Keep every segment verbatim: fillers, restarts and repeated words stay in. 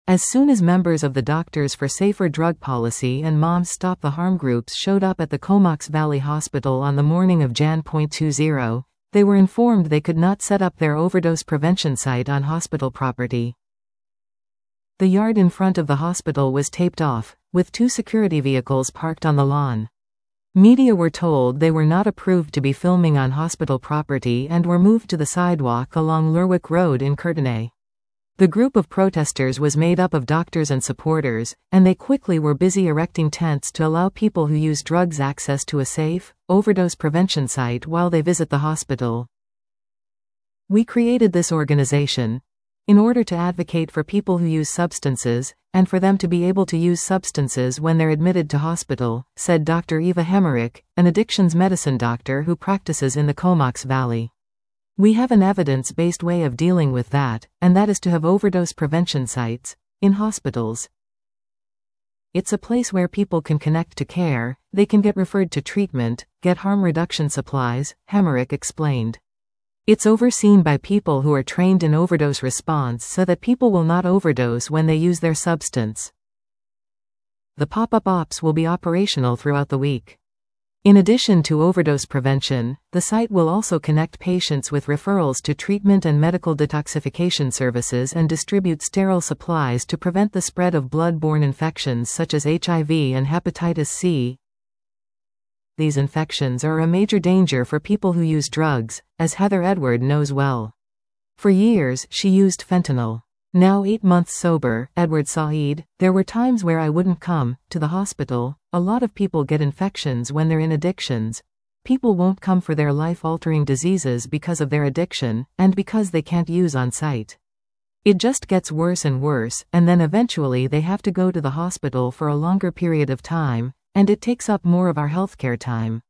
As soon as members of the Doctors for Safer Drug Policy and Moms Stop the Harm groups showed up at the Comox Valley Hospital on the morning of January twenty, they were informed they could not set up their overdose prevention site on hospital property. The yard in front of the hospital was taped off, with two security vehicles parked on the lawn. Media were told they were not approved to be filming on hospital property and were moved to the sidewalk along Lerwick Road in Courtenay. The group of protesters was made up of doctors and supporters, and they quickly were busy erecting tents to allow people who use drugs access to a safe, overdose prevention site while they visit the hospital. We created this organization in order to advocate for people who use substances, and for them to be able to use substances when they're admitted to hospital, said Doctor Eva Hemmerich, an addictions medicine doctor who practices in the Comox Valley. We have an evidence-based way of dealing with that, and that is to have overdose prevention sites in hospitals. It's a place where people can connect to care, they can get referred to treatment, get harm reduction supplies, Hemmerich explained. It's overseen by people who are trained in overdose response so that people will not overdose when they use their substance. The pop-up ops will be operational throughout the week. In addition to overdose prevention, the site will also connect patients with referrals to treatment and medical detoxification services and distribute sterile supplies to prevent the spread of blood-borne infections such as H I V and hepatitis C. These infections are a major danger for people who use drugs, as Heather Edward knows well. For years, she used fentanyl. Now eight months sober, Edward Saeed, there were times where I wouldn't come to the hospital. A lot of people get infections when they're in addictions. People won't come for their life-altering diseases because of their addiction, and because they can't use on site. It just gets worse and worse, and then eventually they have to go to the hospital for a longer period of time, and it takes up more of our healthcare time.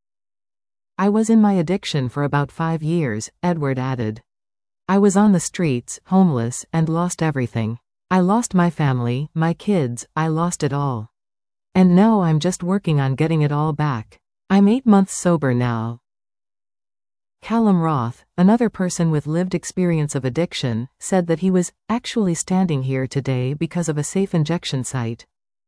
I was in my addiction for about five years, Edward added. I was on the streets, homeless, and lost everything. I lost my family, my kids, I lost it all. And now I'm just working on getting it all back. I'm eight months sober now. Callum Roth, another person with lived experience of addiction, said that he was actually standing here today because of a safe injection site.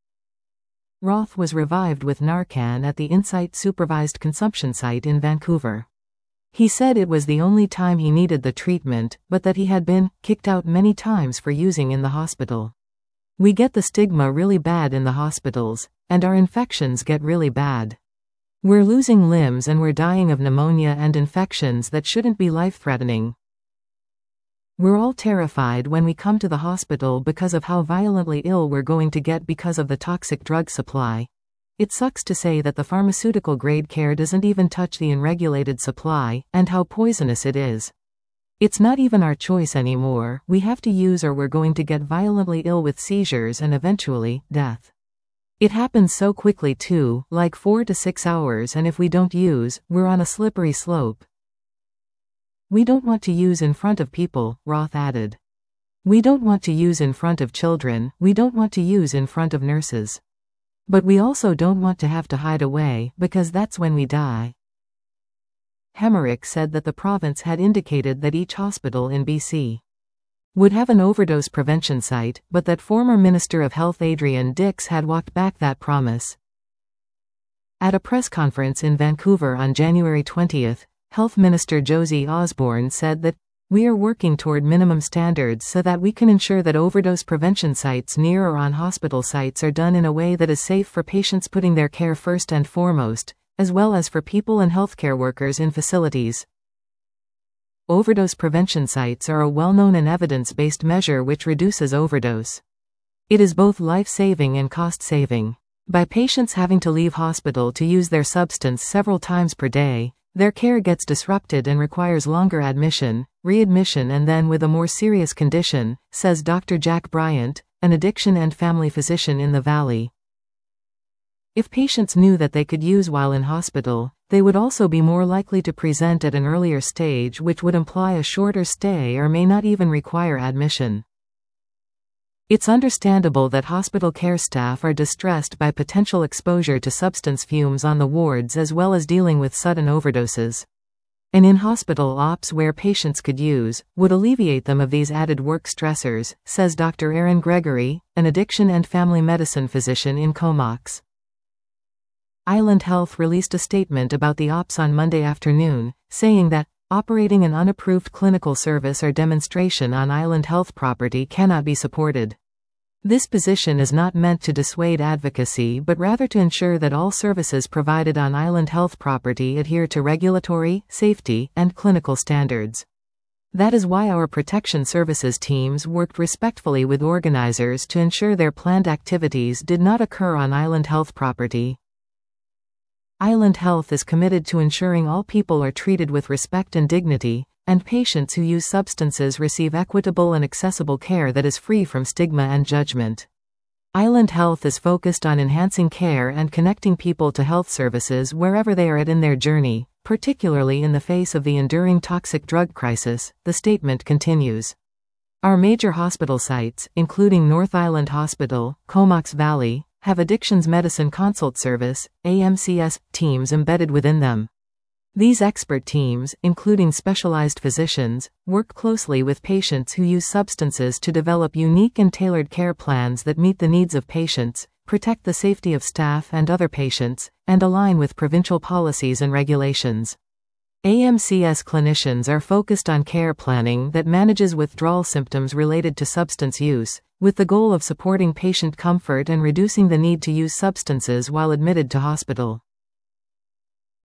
Roth was revived with Narcan at the Insight Supervised Consumption site in Vancouver. He said it was the only time he needed the treatment, but that he had been kicked out many times for using in the hospital. We get the stigma really bad in the hospitals, and our infections get really bad. We're losing limbs and we're dying of pneumonia and infections that shouldn't be life-threatening. We're all terrified when we come to the hospital because of how violently ill we're going to get because of the toxic drug supply. It sucks to say that the pharmaceutical-grade care doesn't even touch the unregulated supply, and how poisonous it is. It's not even our choice anymore, we have to use or we're going to get violently ill with seizures and eventually, death. It happens so quickly too, like four to six hours, and if we don't use, we're on a slippery slope. We don't want to use in front of people, Roth added. We don't want to use in front of children, we don't want to use in front of nurses. But we also don't want to have to hide away, because that's when we die. Hemmerich said that the province had indicated that each hospital in B C would have an overdose prevention site, but that former Minister of Health Adrian Dix had walked back that promise. At a press conference in Vancouver on January twentieth, Health Minister Josie Osborne said that we are working toward minimum standards so that we can ensure that overdose prevention sites near or on hospital sites are done in a way that is safe for patients, putting their care first and foremost, as well as for people and healthcare workers in facilities. Overdose prevention sites are a well-known and evidence-based measure which reduces overdose. It is both life-saving and cost-saving. By patients having to leave hospital to use their substance several times per day, their care gets disrupted and requires longer admission, readmission, and then with a more serious condition, says Doctor Jack Bryant, an addiction and family physician in the Valley. If patients knew that they could use while in hospital, they would also be more likely to present at an earlier stage, which would imply a shorter stay or may not even require admission. It's understandable that hospital care staff are distressed by potential exposure to substance fumes on the wards as well as dealing with sudden overdoses. and in-hospital ops where patients could use, would alleviate them of these added work stressors, says Doctor Aaron Gregory, an addiction and family medicine physician in Comox. Island Health released a statement about the ops on Monday afternoon, saying that, operating an unapproved clinical service or demonstration on Island Health property cannot be supported. This position is not meant to dissuade advocacy but rather to ensure that all services provided on Island Health property adhere to regulatory, safety, and clinical standards. That is why our protection services teams worked respectfully with organizers to ensure their planned activities did not occur on Island Health property. Island Health is committed to ensuring all people are treated with respect and dignity, and patients who use substances receive equitable and accessible care that is free from stigma and judgment. Island Health is focused on enhancing care and connecting people to health services wherever they are at in their journey, particularly in the face of the enduring toxic drug crisis, the statement continues. Our major hospital sites, including North Island Hospital, Comox Valley, have Addictions Medicine Consult Service, A M C S, teams embedded within them. These expert teams, including specialized physicians, work closely with patients who use substances to develop unique and tailored care plans that meet the needs of patients, protect the safety of staff and other patients, and align with provincial policies and regulations. A M C S clinicians are focused on care planning that manages withdrawal symptoms related to substance use, with the goal of supporting patient comfort and reducing the need to use substances while admitted to hospital.